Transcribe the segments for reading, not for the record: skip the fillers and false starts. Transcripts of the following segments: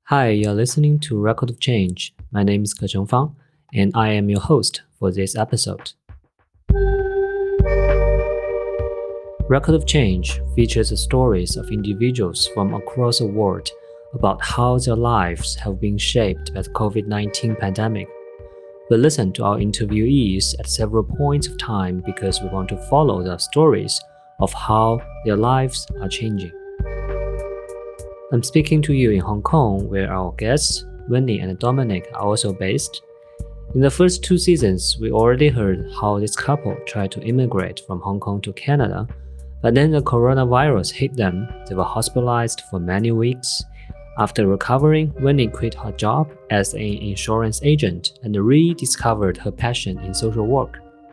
Hi, you're listening to Record of Change. My name is Ke Fang, and I am your host for this episode. Record of Change features the stories of individuals from across the world about how their lives have been shaped by the COVID-19 pandemic. We listen to our interviewees at several points of time because we want to follow their stories of how their lives are changing. I'm speaking to you in Hong Kong, where our guests, Winnie and Dominic, are also based. In the first two seasons, we already heard how this couple tried to immigrate from Hong Kong to Canada, but then the coronavirus hit them. They were hospitalized for many weeks. After recovering, Winnie quit her job as an insurance agent and rediscovered her passion in social work.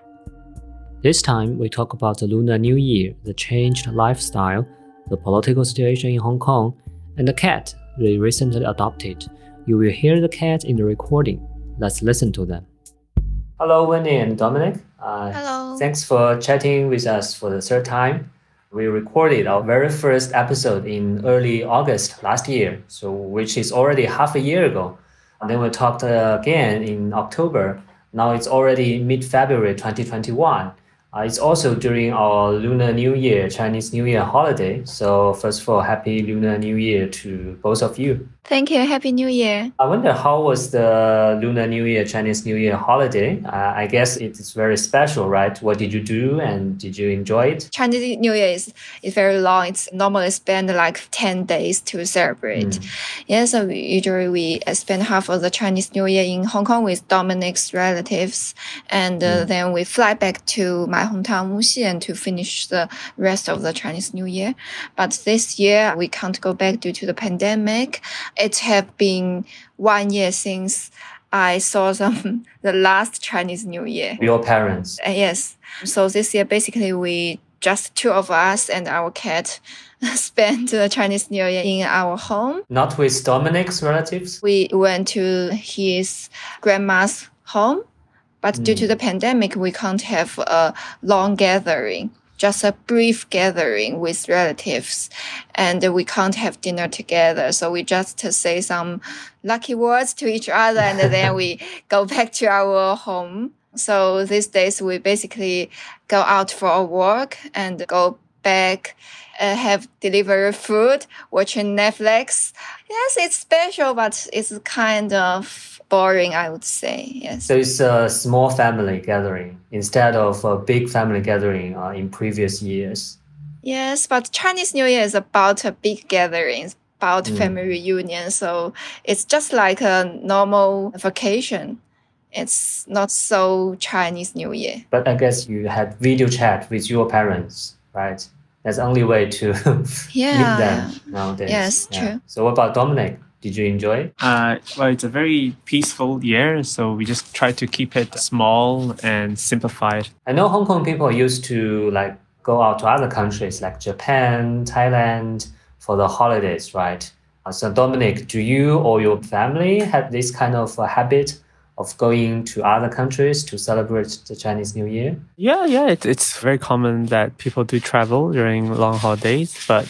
This time, we talk about the Lunar New Year, the changed lifestyle, the political situation in Hong Kong, and the cat they recently adopted. You will hear the cat in the recording. Let's listen to them. Hello, Winnie and Dominic. Hello. Thanks for chatting with us for the third time. We recorded our very first episode in early August last year, which is already half a year ago. And then we talked again in October. Now it's already mid-February 2021. It's also during our Lunar New Year, Chinese New Year holiday. So first of all, Happy Lunar New Year to both of you. Thank you. Happy New Year. I wonder how was the Lunar New Year, Chinese New Year holiday? I guess it is very special, right? What did you do and did you enjoy it? Chinese New Year is very long. It's normally spend like 10 days to celebrate. Yeah, so usually we spend half of the Chinese New Year in Hong Kong with Dominic's relatives. And then we fly back to my hometown, Wuxian, to finish the rest of the Chinese New Year. But this year, we can't go back due to the pandemic. It has been 1 year since I saw the last Chinese New Year. Your parents? Yes. So this year, basically, we just two of us and our cat spent the Chinese New Year in our home. Not with Dominic's relatives? We went to his grandma's home, but due to the pandemic, we can't have a long gathering. Just a brief gathering with relatives, and we can't have dinner together. So we just say some lucky words to each other, and then we go back to our home. So these days we basically go out for a walk and go back, have delivery food, watching Netflix. Yes, it's special, but it's kind of boring, I would say. Yes. So it's a small family gathering instead of a big family gathering in previous years. Yes, but Chinese New Year is about a big gathering, about family reunion. So it's just like a normal vacation. It's not so Chinese New Year. But I guess you had video chat with your parents, right? That's the only way to meet them nowadays. Yes, true. So what about Dominic? Did you enjoy it? Well, it's a very peaceful year, so we just try to keep it small and simplified. I know Hong Kong people used to go out to other countries like Japan, Thailand for the holidays, right? So Dominic, do you or your family have this kind of habit of going to other countries to celebrate the Chinese New Year? Yeah, it's very common that people do travel during long holidays, but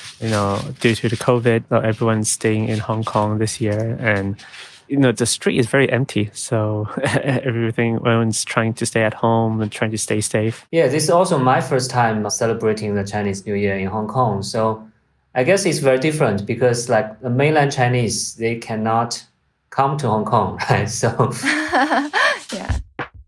due to the COVID, everyone's staying in Hong Kong this year, and the street is very empty. So everyone's trying to stay at home and trying to stay safe. Yeah, this is also my first time celebrating the Chinese New Year in Hong Kong. So I guess it's very different because the mainland Chinese, they cannot come to Hong Kong, right? So yeah.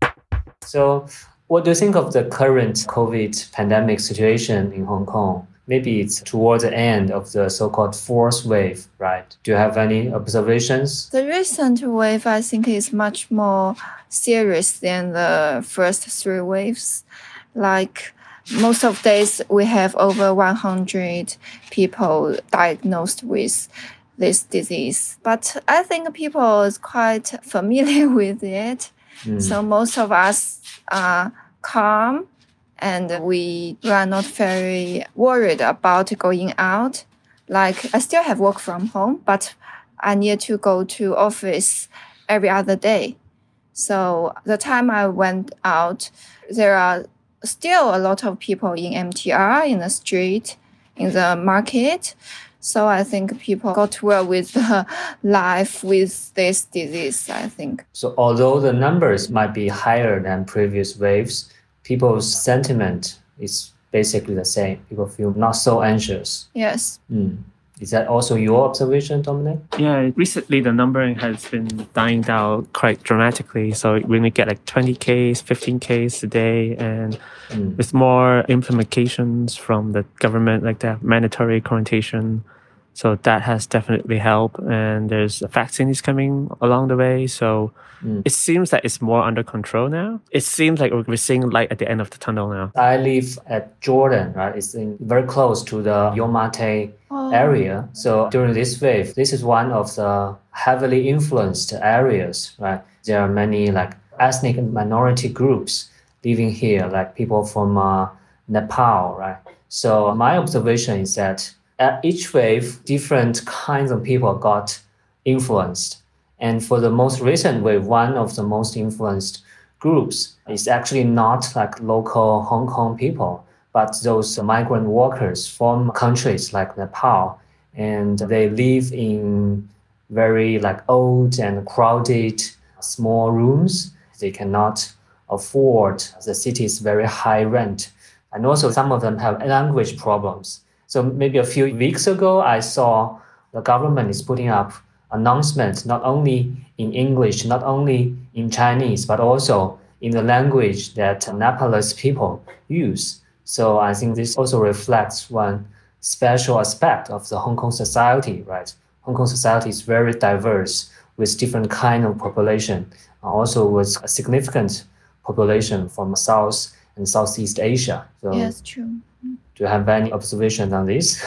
So what do you think of the current COVID pandemic situation in Hong Kong? Maybe it's towards the end of the so-called fourth wave, right? Do you have any observations? The recent wave, I think, is much more serious than the first three waves. Like most of days, we have over 100 people diagnosed with this disease. But I think people is quite familiar with it. So most of us are calm, and we are not very worried about going out. Like I still have work from home, but I need to go to office every other day. So the time I went out, there are still a lot of people in MTR, in the street, in the market. So I think people got well with life with this disease, I think. So although the numbers might be higher than previous waves, people's sentiment is basically the same. People feel not so anxious. Yes. Is that also your observation, Dominic? Yeah, recently the numbering has been dying down quite dramatically. So when we get like 20 cases, 15 cases a day, and with more implementations from the government, like the mandatory quarantine. So that has definitely helped. And there's vaccines coming along the way. So it seems that it's more under control now. It seems like we're seeing light at the end of the tunnel now. I live at Jordan, right? It's very close to the Yomate area. So during this wave, this is one of the heavily influenced areas, right? There are many like ethnic and minority groups living here, like people from Nepal, right? So my observation is that at each wave, different kinds of people got influenced. And for the most recent wave, one of the most influenced groups is actually not like local Hong Kong people, but those migrant workers from countries like Nepal. And they live in very like old and crowded small rooms. They cannot afford the city's very high rent. And also some of them have language problems. So maybe a few weeks ago, I saw the government is putting up announcements not only in English, not only in Chinese, but also in the language that Nepalese people use. So I think this also reflects one special aspect of the Hong Kong society, right? Hong Kong society is very diverse with different kind of population, also with a significant population from South and Southeast Asia. So Yes, true. do you have any observations on this?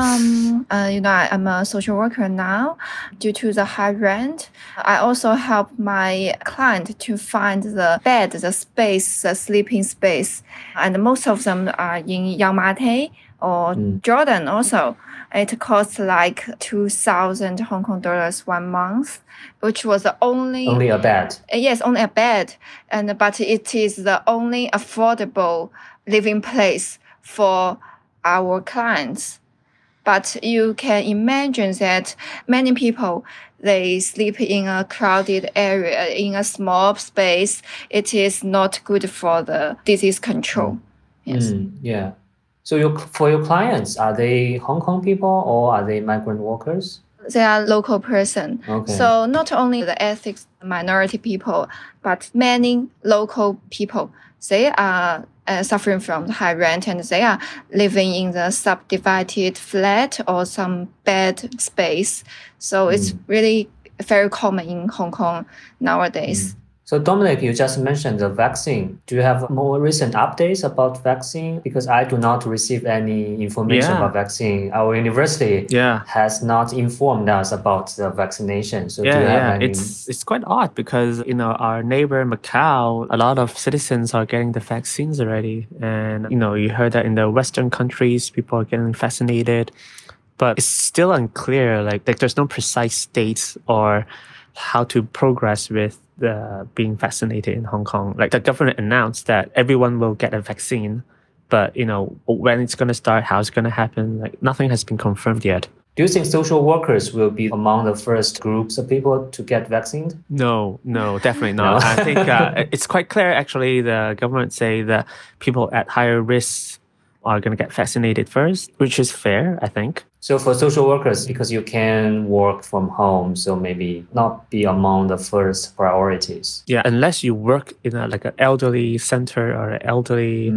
I'm a social worker now. Due to the high rent, I also help my client to find the bed, the space, the sleeping space. And most of them are in Yangmate or Jordan also. It costs like 2,000 Hong Kong dollars 1 month, which was the only a bed. Yes, only a bed. But it is the only affordable living place for our clients. But you can imagine that many people, they sleep in a crowded area, in a small space. It is not good for the disease control. Yes. Yeah. So for your clients, are they Hong Kong people or are they migrant workers? They are local person. Okay. So not only the ethnic minority people, but many local people, they are suffering from the high rent and they are living in the subdivided flat or some bed space. So it's really very common in Hong Kong nowadays. So Dominic, you just mentioned the vaccine. Do you have more recent updates about vaccine? Because I do not receive any information about vaccine. Our university has not informed us about the vaccination. So do you have any? It's quite odd because our neighbor Macau, a lot of citizens are getting the vaccines already, and you heard that in the Western countries people are getting vaccinated, but it's still unclear. Like there's no precise dates or how to progress with being vaccinated in Hong Kong. Like the government announced that everyone will get a vaccine, but when it's going to start, how it's going to happen, like nothing has been confirmed yet. Do you think social workers will be among the first groups of people to get vaccinated? No, definitely not. I think it's quite clear actually. The government say that people at higher risk are going to get vaccinated first, which is fair, I think. So for social workers, because you can work from home, so maybe not be among the first priorities. Yeah, unless you work in like an elderly center or an elderly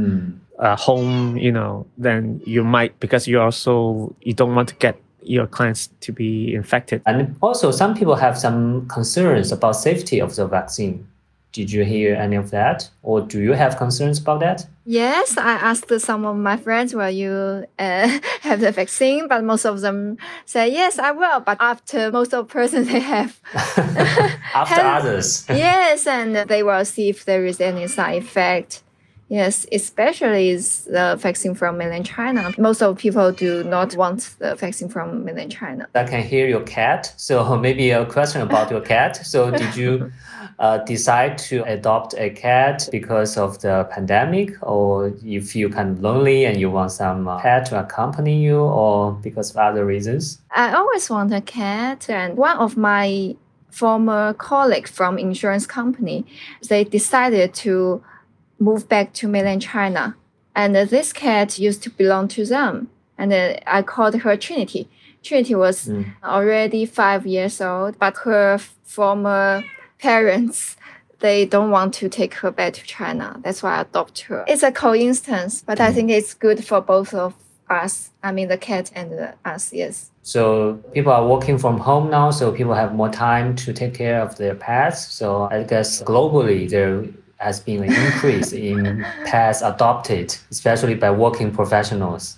home, then you might, because you don't want to get your clients to be infected. And also some people have some concerns about safety of the vaccine. Did you hear any of that? Or do you have concerns about that? Yes, I asked some of my friends, will you have the vaccine? But most of them say, yes, I will. But after most of the persons, they have... After others. Yes, and they will see if there is any side effect. Yes, especially is the vaccine from mainland China. Most of people do not want the vaccine from mainland China. I can hear your cat. So maybe a question about your cat. So did you decide to adopt a cat because of the pandemic, or you feel kind of lonely and you want some pet to accompany you, or because of other reasons? I always want a cat, and one of my former colleagues from insurance company, they decided to move back to mainland China. And this cat used to belong to them. And I called her Trinity. Trinity was already 5 years old, but her former parents, they don't want to take her back to China. That's why I adopt her. It's a coincidence, but I think it's good for both of us. I mean, the cat and us, yes. So people are working from home now, so people have more time to take care of their pets. So I guess globally there has been an increase in pets adopted, especially by working professionals.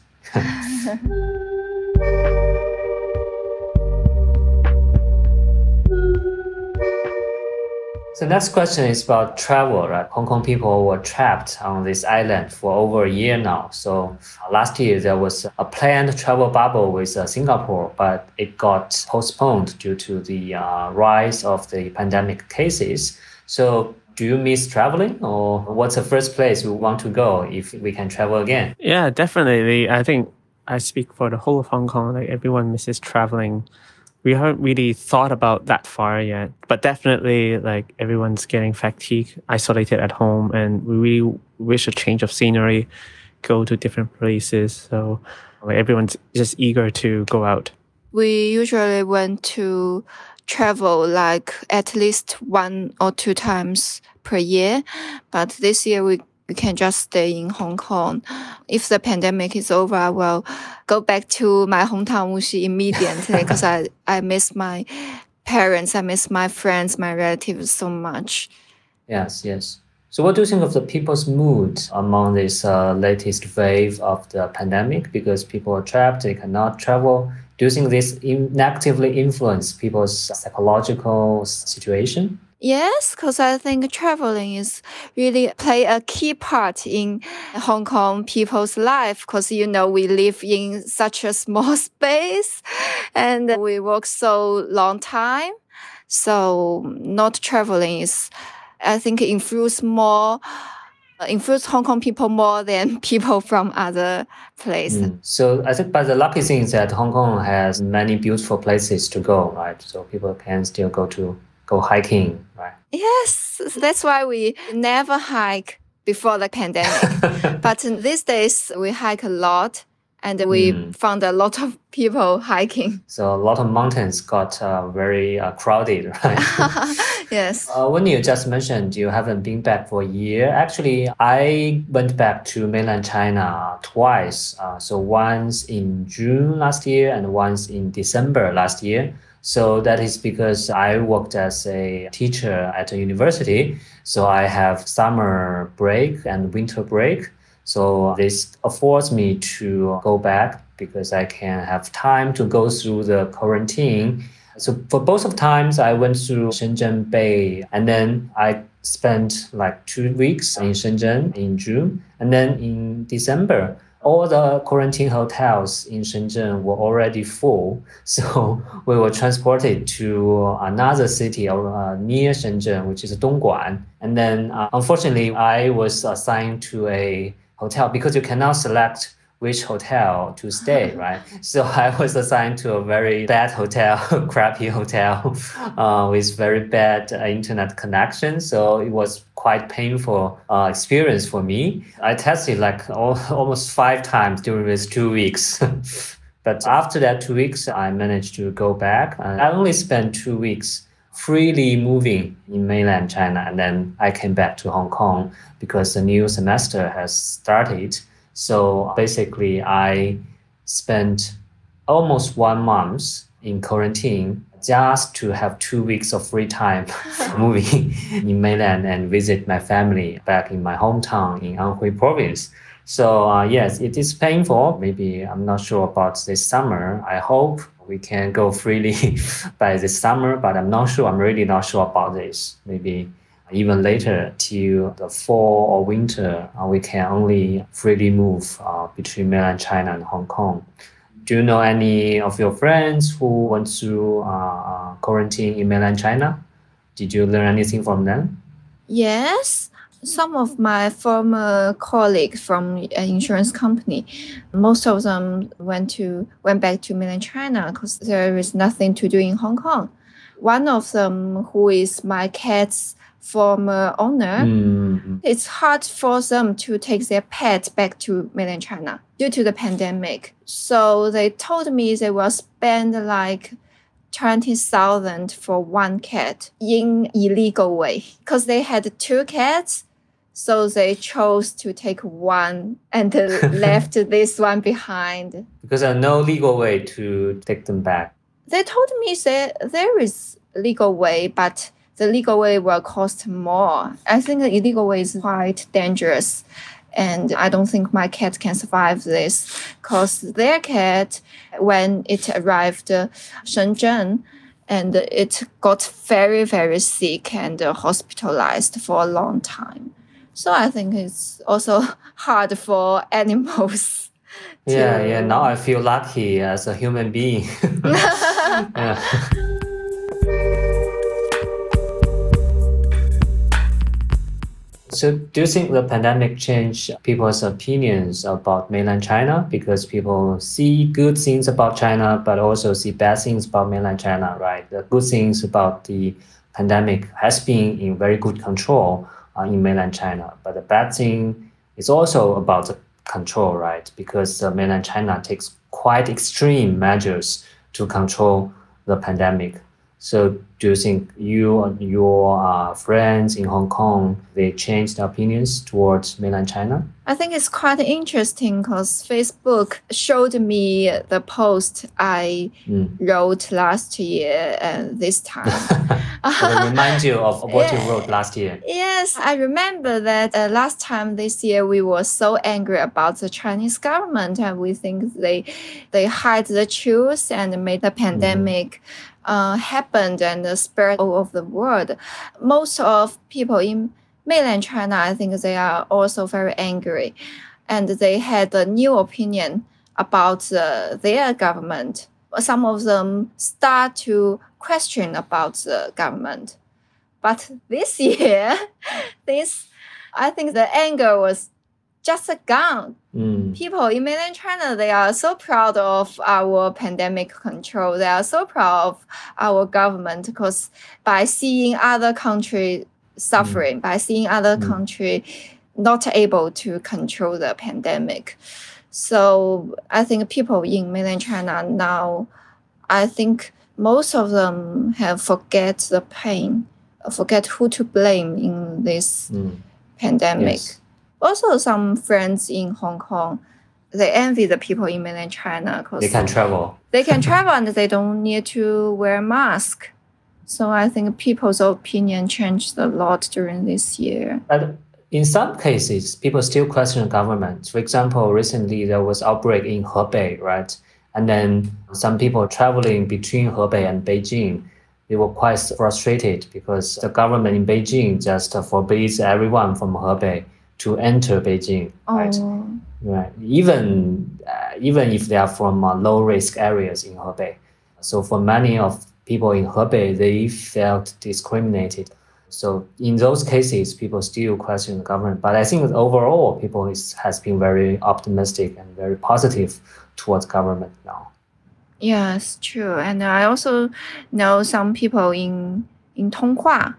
So next question is about travel, right? Hong Kong people were trapped on this island for over a year now. So last year there was a planned travel bubble with Singapore, but it got postponed due to the rise of the pandemic cases. So do you miss traveling, or what's the first place you want to go if we can travel again? Yeah, definitely. I think I speak for the whole of Hong Kong. Like everyone misses traveling. We haven't really thought about that far yet, but definitely like everyone's getting fatigued, isolated at home, and we really wish a change of scenery, go to different places. So like, everyone's just eager to go out. We usually went to travel like at least 1 or 2 times per year, but this year we can just stay in Hong Kong. If the pandemic is over, I will go back to my hometown Wuxi immediately because I miss my parents, I miss my friends, my relatives so much. Yes, yes. So what do you think of the people's mood among this latest wave of the pandemic? Because people are trapped, they cannot travel. Do you think this negatively influence people's psychological situation? Yes, because I think traveling is really play a key part in Hong Kong people's life. Because we live in such a small space, and we work so long time. So not traveling is, I think, influence Hong Kong people more than people from other places. So I think, but the lucky thing is that Hong Kong has many beautiful places to go, right? So people can still go hiking, right? Yes, that's why we never hike before the pandemic. But these days we hike a lot, and we found a lot of people hiking. So a lot of mountains got very crowded, right? Yes. When you just mentioned you haven't been back for a year, actually, I went back to mainland China twice. So once in June last year and once in December last year. So that is because I worked as a teacher at a university. So I have summer break and winter break. So this affords me to go back because I can have time to go through the quarantine. So for both of times, I went through Shenzhen Bay, and then I spent like 2 weeks in Shenzhen in June. And then in December, all the quarantine hotels in Shenzhen were already full. So we were transported to another city near Shenzhen, which is Dongguan. And then unfortunately, I was assigned to a hotel because you cannot select which hotel to stay, right? So I was assigned to a very bad hotel, crappy hotel, with very bad internet connection. So it was quite painful experience for me. I tested like almost 5 times during these 2 weeks. But after that 2 weeks, I managed to go back. I only spent 2 weeks freely moving in mainland China. And then I came back to Hong Kong because the new semester has started. So basically, I spent almost 1 month in quarantine just to have 2 weeks of free time moving in mainland and visit my family back in my hometown in Anhui province. So yes, it is painful. Maybe I'm not sure about this summer. I hope we can go freely by this summer, but I'm not sure. I'm really not sure about this. Maybe even later till the fall or winter, we can only freely move between mainland China and Hong Kong. Do you know any of your friends who went through quarantine in mainland China? Did you learn anything from them? Yes, some of my former colleagues from an insurance company, most of them went back to mainland China because there is nothing to do in Hong Kong. One of them, who is my cat's former owner, it's hard for them to take their pet back to mainland China due to the pandemic. So they told me they will spend like 20,000 for one cat in illegal way because they had 2 cats. So they chose to take one and left this one behind. Because there's no legal way to take them back. They told me that there is a legal way, but the legal way will cost more. I think the illegal way is quite dangerous. And I don't think my cat can survive this because their cat, when it arrived Shenzhen, and it got very, very sick and hospitalized for a long time. So I think it's also hard for animals. Yeah. Now I feel lucky as a human being. Yeah. So do you think the pandemic changed people's opinions about mainland China? Because people see good things about China, but also see bad things about mainland China, right? The good things about the pandemic has been in very good control in mainland China. But the bad thing is also about the control, right? Because mainland China takes quite extreme measures to control the pandemic. So do you think you and your friends in Hong Kong, they changed their opinions towards mainland China? I think it's quite interesting because Facebook showed me the post I wrote last year and this time. To remind you of what you wrote last year. Yes, I remember that last time this year we were so angry about the Chinese government and we think they hide the truth and made the pandemic happened and spread all over the world. Most of people in mainland China, I think they are also very angry and they had a new opinion about their government. Some of them start to question about the government. But this year, I think the anger was just gone. People in mainland China, they are so proud of our pandemic control. They are so proud of our government because by seeing other countries suffering, by seeing other countries not able to control the pandemic. So I think people in mainland China now, I think most of them have forget the pain, forget who to blame in this pandemic. Yes. Also, some friends in Hong Kong, they envy the people in mainland China because They can travel. They can travel and they don't need to wear a mask. So I think people's opinion changed a lot during this year. But in some cases, people still question the government. For example, recently there was outbreak in Hebei, right? And then some people traveling between Hebei and Beijing, they were quite frustrated because the government in Beijing just forbids everyone from Hebei to enter Beijing, right? Right. Even if they are from low-risk areas in Hebei. So for many of people in Hebei, they felt discriminated. So in those cases, people still question the government. But I think that overall, people has been very optimistic and very positive towards government now. Yes, true. And I also know some people in Tonghua.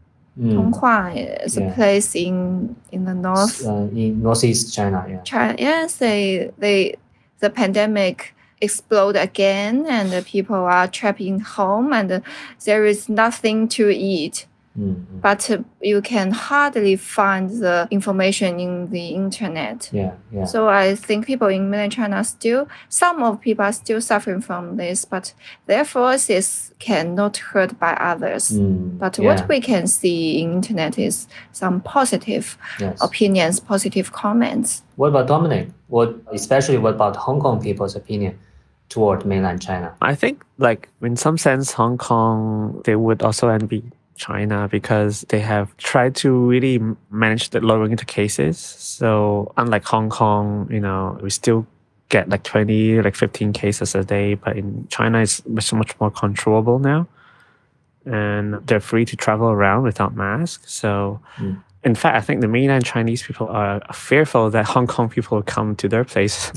Tonghua is a place in the north. In northeast China, yeah. Yes, the pandemic explode again and the people are trapped in home and there is nothing to eat. But you can hardly find the information in the internet. Yeah. So I think people in mainland China some of people are still suffering from this, but their voices cannot heard by others. But what we can see in internet is some positive opinions, positive comments. What about Dominic? What about Hong Kong people's opinion toward mainland China? I think, like, in some sense, Hong Kong, they would also envy China because they have tried to really manage the lowering the cases. So unlike Hong Kong, we still get like 20, like 15 cases a day, but in China it's much more controllable now. And they're free to travel around without masks. So in fact, I think the mainland Chinese people are fearful that Hong Kong people will come to their place.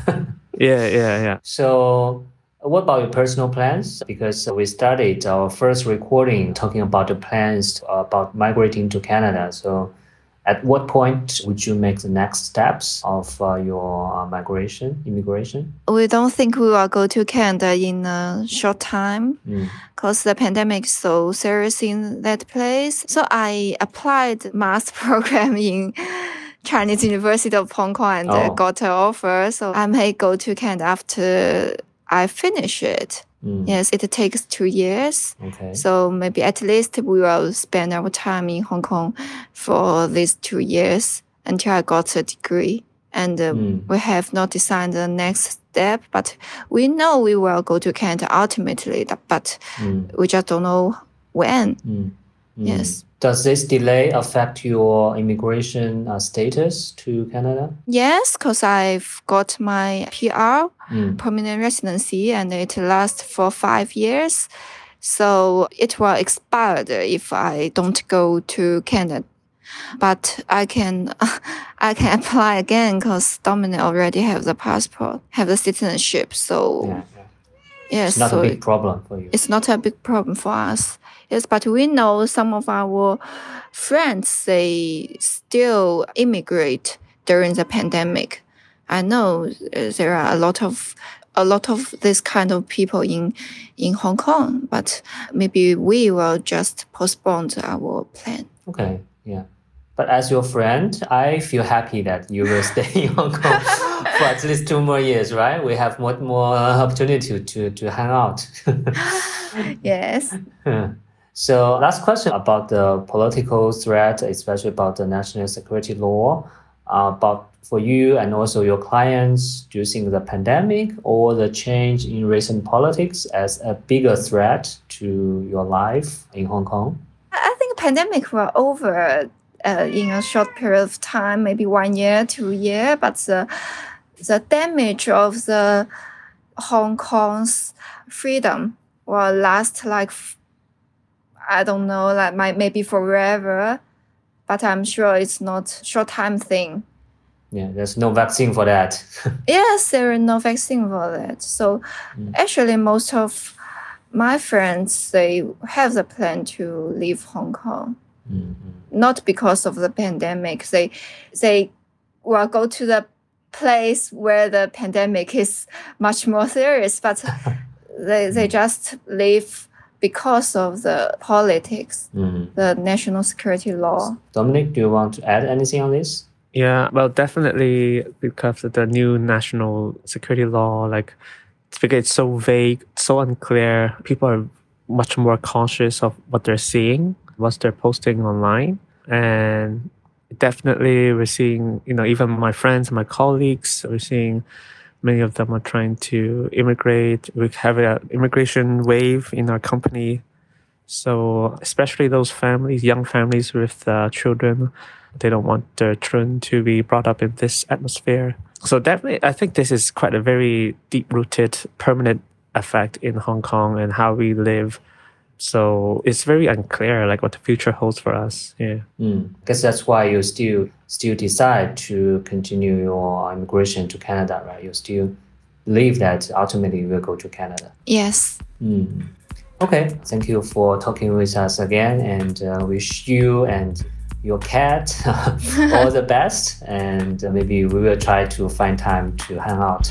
Yeah. So, what about your personal plans? Because we started our first recording talking about the plans about migrating to Canada. So, at what point would you make the next steps of your immigration? We don't think we will go to Canada in a short time because the pandemic is so serious in that place. So I applied master program in Chinese University of Hong Kong and got an offer. So I may go to Canada after I finish it. Yes, it takes 2 years. Okay. So maybe at least we will spend our time in Hong Kong for these 2 years until I got a degree. And we have not decided the next step, but we know we will go to Canada ultimately, but we just don't know when. Yes. Does this delay affect your immigration status to Canada? Yes, because I've got my PR, permanent residency, and it lasts for 5 years. So it will expire if I don't go to Canada. But I can apply again because Dominic already have the passport, have the citizenship. So yes, it's not a big problem for you. It's not a big problem for us. Yes, but we know some of our friends, they still immigrate during the pandemic. I know there are a lot of this kind of people in Hong Kong, but maybe we will just postpone our plan. Okay, yeah. But as your friend, I feel happy that you will stay in Hong Kong for at least 2 more years, right? We have more opportunity to hang out. Yes. So last question about the political threat, especially about the national security law, about for you and also your clients, do you think the pandemic or the change in recent politics as a bigger threat to your life in Hong Kong? I think pandemic will over in a short period of time, maybe 1 year, 2 years, but the damage of the Hong Kong's freedom will last like, I don't know, like maybe forever, but I'm sure it's not short time thing. Yeah, there's no vaccine for that. Yes, there is no vaccine for that. So actually most of my friends, they have the plan to leave Hong Kong. Not because of the pandemic. They will go to the place where the pandemic is much more serious, but they just leave because of the politics, the national security law. Dominic, do you want to add anything on this? Yeah, well, definitely because of the new national security law, because it's so vague, so unclear, people are much more conscious of what they're seeing, what they're posting online. And definitely we're seeing, even my friends, my colleagues, we're seeing many of them are trying to immigrate. We have an immigration wave in our company. So especially those families, young families with children, they don't want their children to be brought up in this atmosphere. So definitely, I think this is quite a very deep-rooted, permanent effect in Hong Kong and how we live. So it's very unclear, what the future holds for us. Yeah. I guess that's why you still decide to continue your immigration to Canada, right? You still believe that ultimately you will go to Canada. Yes. Okay. Thank you for talking with us again, and wish you and your cat all the best. And maybe we will try to find time to hang out.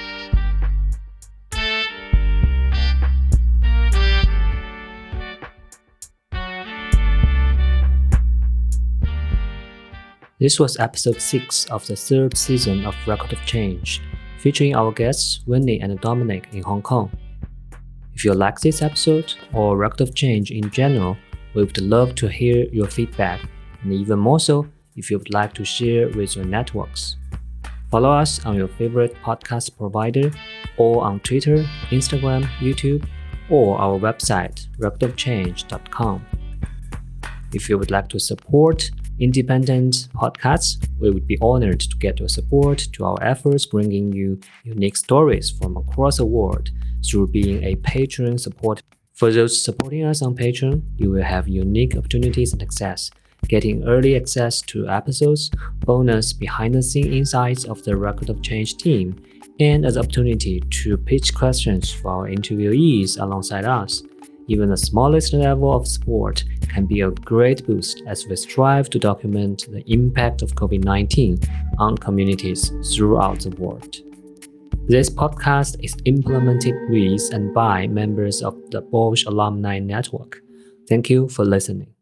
This was episode 6 of the 3rd season of Record of Change, featuring our guests Winnie and Dominic in Hong Kong. If you like this episode or Record of Change in general, we would love to hear your feedback, and even more so if you would like to share with your networks. Follow us on your favorite podcast provider or on Twitter, Instagram, YouTube, or our website, recordofchange.com. If you would like to support independent podcasts, we would be honored to get your support to our efforts bringing you unique stories from across the world through being a Patreon supporter. For those supporting us on Patreon, you will have unique opportunities and access, getting early access to episodes, bonus behind-the-scenes insights of the Record of Change team, and an opportunity to pitch questions for our interviewees alongside us. Even the smallest level of support can be a great boost as we strive to document the impact of COVID-19 on communities throughout the world. This podcast is implemented with and by members of the Bosch Alumni Network. Thank you for listening.